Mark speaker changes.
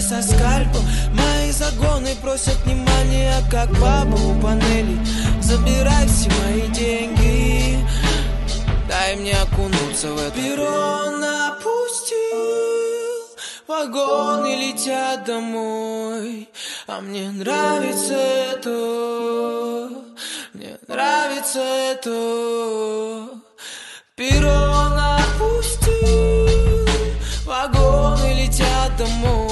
Speaker 1: со скальпом. Мои загоны просят внимания, как баба у панели. Забирай все мои деньги, дай мне окунуться в это. Перрон опустил, вагоны летят домой. А мне нравится это, мне нравится это. Перрон опустил, вагоны летят домой.